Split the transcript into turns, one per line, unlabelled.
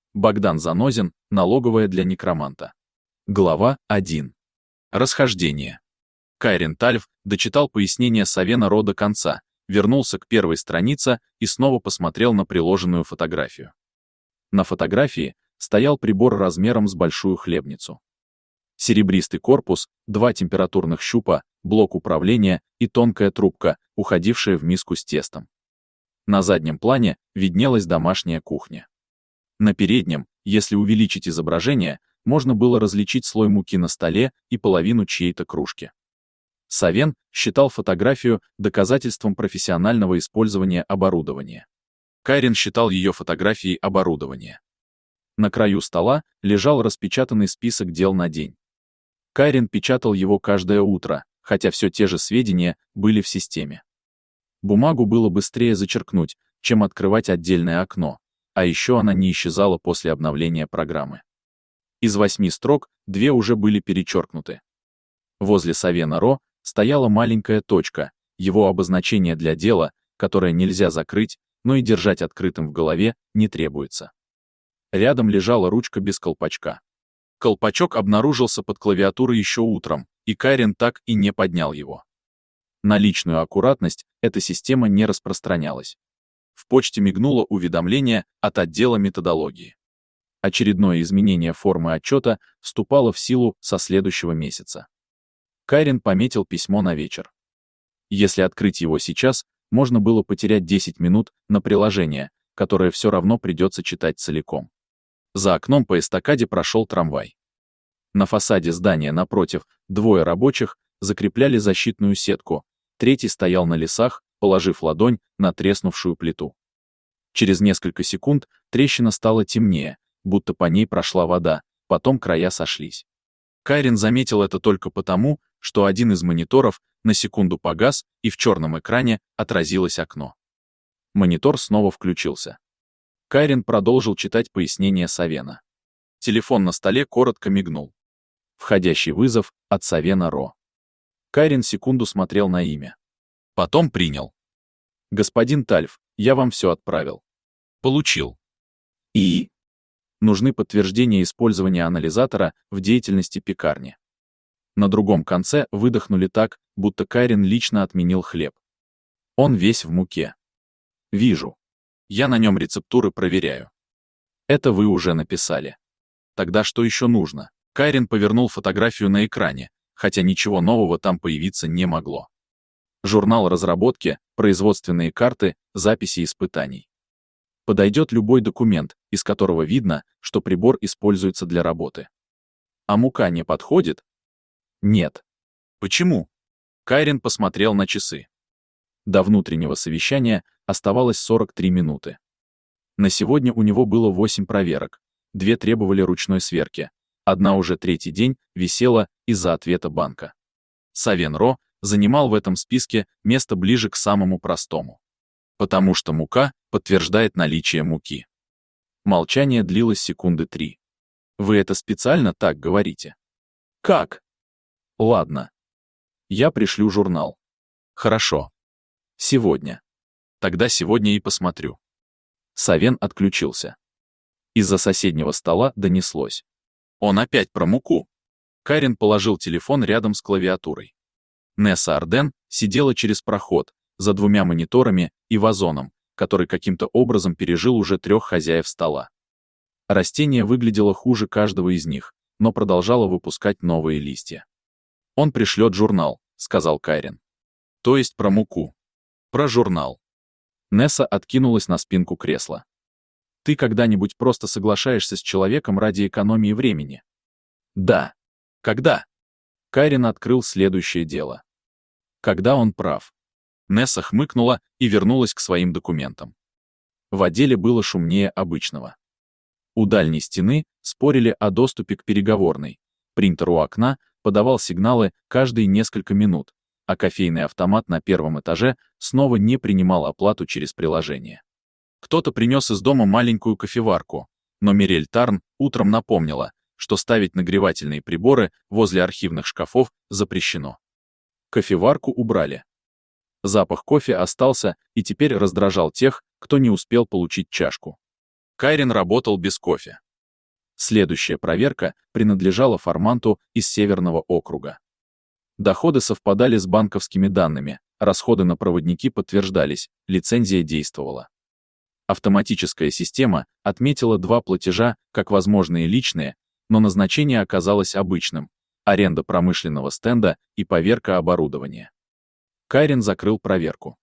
Богдан Занозин, налоговая для некроманта. Глава 1. Расхождение. Кайрен Тальф дочитал пояснение Савена Ро до конца, вернулся к первой странице и снова посмотрел на приложенную фотографию. На фотографии стоял прибор размером с большую хлебницу. Серебристый корпус, 2 температурных щупа, блок управления и тонкая трубка, уходившая в миску с тестом. На заднем плане виднелась домашняя кухня. На переднем, если увеличить изображение, можно было различить слой муки на столе и половину чьей-то кружки. Савен считал фотографию доказательством профессионального использования оборудования. Кайрен считал ее фотографией оборудования. На краю стола лежал распечатанный список дел на день. Кайрен печатал его каждое утро, хотя все те же сведения были в системе. Бумагу было быстрее зачеркнуть, чем открывать отдельное окно, а еще она не исчезала после обновления программы. Из 8 строк 2 уже были перечеркнуты. Возле Савена Ро стояла маленькая точка, его обозначение для дела, которое нельзя закрыть, но и держать открытым в голове не требуется. Рядом лежала ручка без колпачка. Колпачок обнаружился под клавиатурой еще утром, и Кайрен так и не поднял его. На личную аккуратность эта система не распространялась. В почте мигнуло уведомление от отдела методологии. Очередное изменение формы отчета вступало в силу со следующего месяца. Кайрен пометил письмо на вечер. Если открыть его сейчас, можно было потерять 10 минут на приложение, которое все равно придется читать целиком. За окном по эстакаде прошел трамвай. На фасаде здания напротив 2 рабочих закрепляли защитную сетку, 3-й стоял на лесах, положив ладонь на треснувшую плиту. Через несколько секунд трещина стала темнее, будто по ней прошла вода, потом края сошлись. Кайрен заметил это только потому, что один из мониторов на секунду погас, и в черном экране отразилось окно. Монитор снова включился. Кайрен продолжил читать пояснение Савена. Телефон на столе коротко мигнул. Входящий вызов от Савена Ро. Кайрен секунду смотрел на имя. Потом принял. «Господин Тальф, я вам все отправил». «Получил». «И?» Нужны подтверждения использования анализатора в деятельности пекарни. На другом конце выдохнули так, будто Кайрен лично отменил хлеб. Он весь в муке. «Вижу. Я на нем рецептуры проверяю». «Это вы уже написали». «Тогда что еще нужно?» Кайрен повернул фотографию на экране, хотя ничего нового там появиться не могло. Журнал разработки, производственные карты, записи испытаний. Подойдет любой документ, из которого видно, что прибор используется для работы. А мука не подходит? Нет. Почему? Кайрен посмотрел на часы. До внутреннего совещания оставалось 43 минуты. На сегодня у него было 8 проверок, 2 требовали ручной сверки, 1 уже 3-й день висела из-за ответа банка. Савен Ро занимал в этом списке место ближе к самому простому. Потому что мука подтверждает наличие муки. Молчание длилось секунды 3. Вы это специально так говорите? Как? Ладно. Я пришлю журнал. Хорошо. Сегодня. Тогда сегодня и посмотрю. Савен отключился. Из-за соседнего стола донеслось. Он опять про муку. Кайрен положил телефон рядом с клавиатурой. Несса Арден сидела через проход, за 2 мониторами и вазоном, который каким-то образом пережил уже 3 хозяев стола. Растение выглядело хуже каждого из них, но продолжало выпускать новые листья. «Он пришлет журнал», — сказал Кайрен. «То есть про муку». «Про журнал». Несса откинулась на спинку кресла. «Ты когда-нибудь просто соглашаешься с человеком ради экономии времени?» «Да». «Когда?» Кайрен открыл следующее дело. «Когда он прав». Несса хмыкнула и вернулась к своим документам. В отделе было шумнее обычного. У дальней стены спорили о доступе к переговорной. Принтер у окна подавал сигналы каждые несколько минут, а кофейный автомат на 1-м этаже снова не принимал оплату через приложение. Кто-то принес из дома маленькую кофеварку, но Мирель Тарн утром напомнила, что ставить нагревательные приборы возле архивных шкафов запрещено. Кофеварку убрали. Запах кофе остался и теперь раздражал тех, кто не успел получить чашку. Кайрен работал без кофе. Следующая проверка принадлежала Форманту из Северного округа. Доходы совпадали с банковскими данными, расходы на проводники подтверждались, лицензия действовала. Автоматическая система отметила 2 платежа как возможные личные, но назначение оказалось обычным: аренда промышленного стенда и поверка оборудования. Кайрен закрыл проверку.